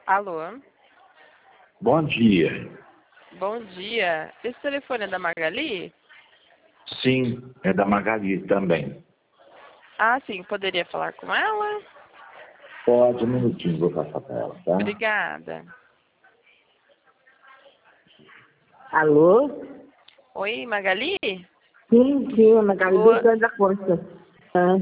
Alô? Bom dia. Bom dia. Esse telefone é da Magali? Sim, é da Magali também. Ah, sim. Poderia falar com ela? Pode, um minutinho, vou passar para ela, tá? Obrigada. Alô? Oi, Magali? Sim, Magali Lua... do da Costa. Ah,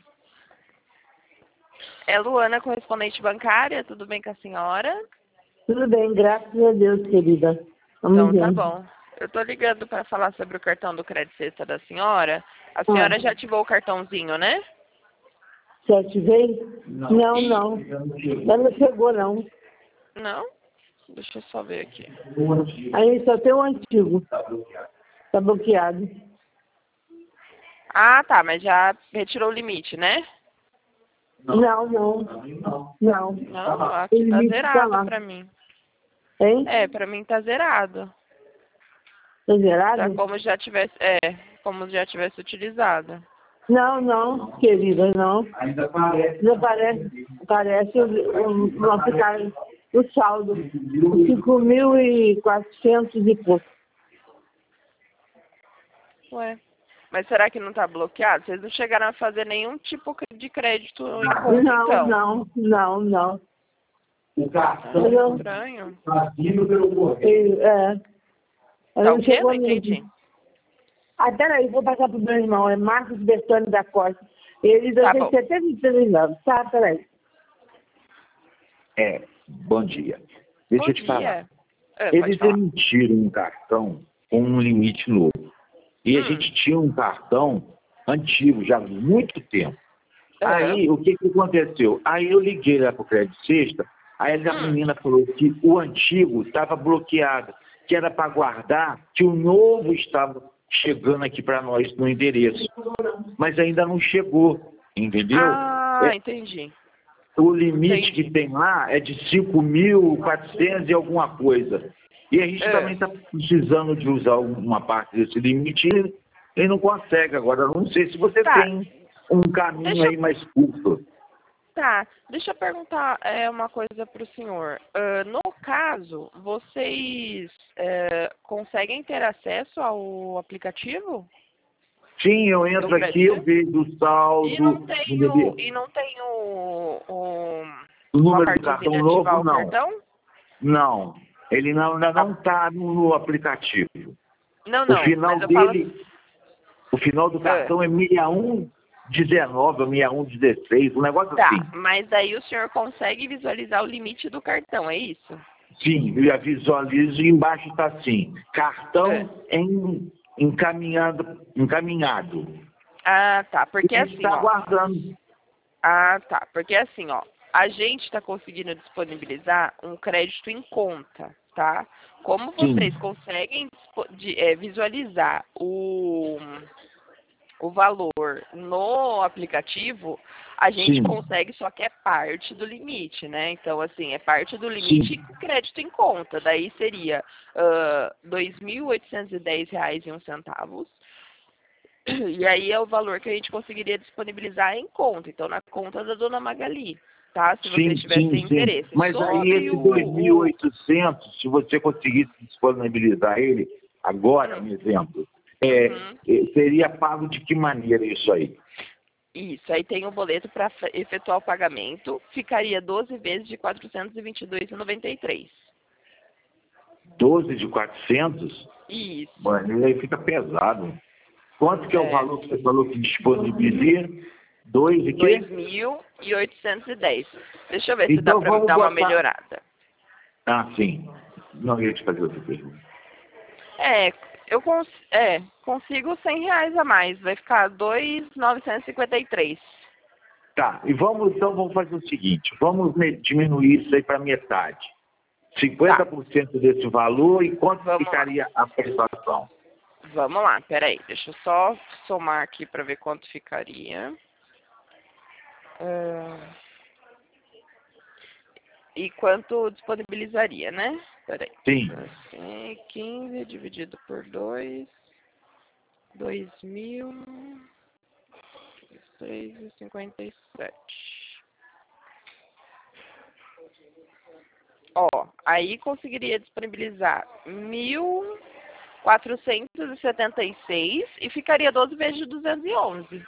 É Luana, correspondente bancária. Tudo bem com a senhora? tudo bem, graças a Deus, querida. Vamos Então, tá ver. bom. Eu tô ligando para falar sobre o cartão do Crédito Sexta da senhora. A Ah, senhora já ativou o cartãozinho, né? você ativei? Não, Ih, não. Ela não chegou, não. não? Deixa eu só ver aqui. Aí só tem o antigo. Tá bloqueado. Ah, tá. Mas já retirou o limite, né? Não. Não. Não, O aqui tá limite tá zerado lá. pra mim. Hein? É, pra mim tá zerado. Tá Tá zerado? como já tivesse utilizado. Não, querida, não. Não aparece não ficar o saldo. 5.400 e pouco. Ué. Mas será que não tá bloqueado? Vocês não chegaram a fazer nenhum tipo de crédito em conta, então? Não. O cartão Estranho. está vindo pelo correio. Ela Tá o não quê? Não chegou entendi. mesmo. Ah, peraí, vou passar pro meu irmão, é Marcos Bertone da Costa. Ele já Tá tem bom. 73 anos. Tá, peraí. Bom dia. Bom Deixa eu te falar. dia. Ah, pode Eles falar. emitiram um cartão com um limite novo. E a gente tinha um cartão antigo, já há muito tempo. Aham. Aí, o que aconteceu? Aí eu liguei lá para o Crédito Sexta, aí a menina falou que o antigo estava bloqueado, que era para guardar, que o novo estava chegando aqui para nós no endereço. Mas ainda não chegou, entendeu? Ah, entendi. O limite Entendi. que tem lá é de 5.400 e alguma coisa. E a gente também está precisando de usar uma parte desse limite e não consegue agora. Eu não sei se você Tá. tem um caminho Deixa, aí mais curto. deixa eu perguntar uma coisa para o senhor. No caso, vocês conseguem ter acesso ao aplicativo Sim, eu do entro aqui, Crédito eu Sexta? vejo o saldo, E não tem o uma número do partezinha cartão de ativar novo, o não. cartão? Não, ele ainda Ah, não está no aplicativo. O não, mas final eu falo. dele, o final do Ah, cartão é 6119 ou 6116, um negócio tá, assim. mas aí o senhor consegue visualizar o limite do cartão, é isso? Sim, eu já visualizo e embaixo está assim, Ah, cartão encaminhado. tá, porque E assim, está ó. aguardando. Ah, tá, porque assim, ó. A gente está conseguindo disponibilizar um crédito em conta, tá? Como vocês Sim, conseguem visualizar o valor no aplicativo, a gente sim, consegue, só que é parte do limite, né? Então, assim, é parte do limite sim, com crédito em conta. Daí seria R$ 2.810,01. E aí é o valor que a gente conseguiria disponibilizar em conta. Então, na conta da dona Magali, tá? Se vocês tivessem sim. interesse. Mas aí Sobre esse 2.800, se você conseguisse disponibilizar ele agora, um exemplo, Uhum. seria pago de que maneira isso aí? Isso, aí tem o boleto para efetuar o pagamento, ficaria 12 vezes de R$ 422,93. 12 de 400? Isso, Mano, aí fica pesado. Quanto que é o é valor que você falou que disponibiliza? 2 e quê? 2.810. Deixa eu ver se dá Então para me vamos dar uma botar... melhorada. Ah, sim. Não ia te fazer outra pergunta. É, consigo R$ 100 a mais, vai ficar 2.953. Tá, e vamos fazer o seguinte, vamos diminuir isso aí para metade. Tá, 50% desse valor e quanto vamos lá. ficaria a prestação? Vamos lá, peraí, deixa eu só somar aqui para ver quanto ficaria. Ah, e quanto disponibilizaria, né? Peraí. Sim, Assim, 15 dividido por 2, 2.657. Ó, aí conseguiria disponibilizar 1.476 e ficaria 12 vezes de 211.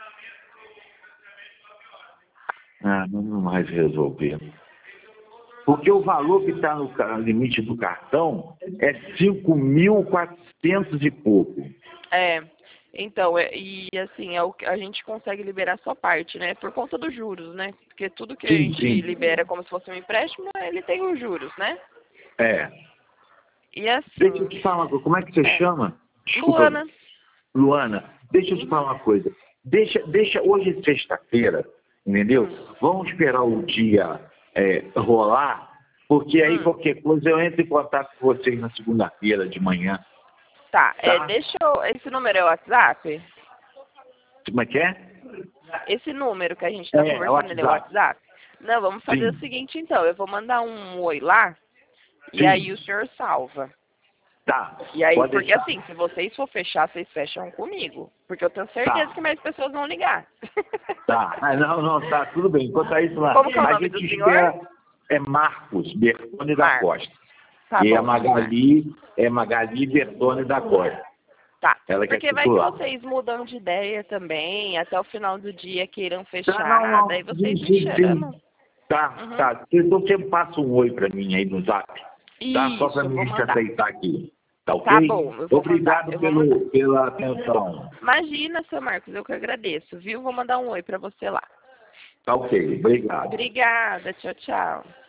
Ah, não vai resolver. Porque o valor que está no limite do cartão é 5.400 e pouco. É, então, e assim, é o que a gente consegue liberar só parte, né? Por conta dos juros, né? Porque tudo que a Sim, gente sim. libera como se fosse um empréstimo, ele tem os juros, né? É. E assim... Deixa eu te falar uma coisa. Como é que você chama? Desculpa. Luana. Luana, deixa eu te falar uma coisa. Deixa hoje é sexta-feira, entendeu? Vamos esperar o dia rolar, porque aí qualquer coisa eu entro em contato com vocês na segunda-feira de manhã. Tá, Tá? esse número é o WhatsApp? Como é que é? Esse número que a gente está conversando, ele é o WhatsApp? Não, vamos fazer Sim. o seguinte então, eu vou mandar um oi lá, e Sim. aí o senhor salva. Tá. E aí, Pode porque deixar. assim, se vocês for fechar, vocês fecham comigo. Porque eu tenho certeza Tá. que mais pessoas vão ligar. Tá. Ah, não, tá, tudo bem. Enquanto isso lá, Como que é o a nome gente do espera, senhor? é Marcos Bertone da Marcos. Costa. Tá E bom, a Magali Bertone da Costa. tá. Ela que é Porque vai que titular. vocês mudam de ideia também, até o final do dia queiram fechar, Tá, não. daí vocês Sim, me sim, chamam. sim. Tá, tá. Então você passa um oi pra mim aí no zap. Tá? Só pra Isso, eu mim vou te mandar. aceitar aqui. Tá ok? Tá bom, eu vou Obrigado mandar. Eu vou mandar. pela atenção. Imagina, seu Marcos, eu que agradeço, viu? Vou mandar um oi pra você lá. Tá ok, obrigado. Obrigada, tchau, tchau.